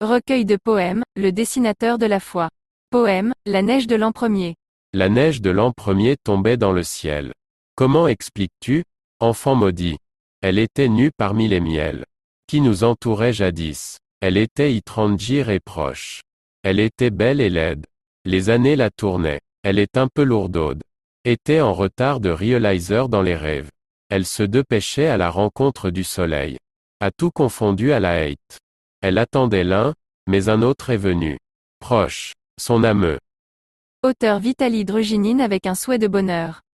Recueil de poèmes, Le dessinateur de la foi. Poème, La neige de l'an premier. La neige de l'an premier tombait dans le ciel. Comment expliques-tu, enfant maudit? Elle était nue parmi les miels qui nous entouraient jadis. Elle était étrangère et proche. Elle était belle et laide. Les années la tournaient. Elle est un peu lourdaude. Était en retard de realizer dans les rêves. Elle se dépêchait à la rencontre du soleil. A tout confondu à la hâte. Elle attendait l'un, mais un autre est venu. Proche. Son ameux. Auteur Vitaly Družinin avec un souhait de bonheur.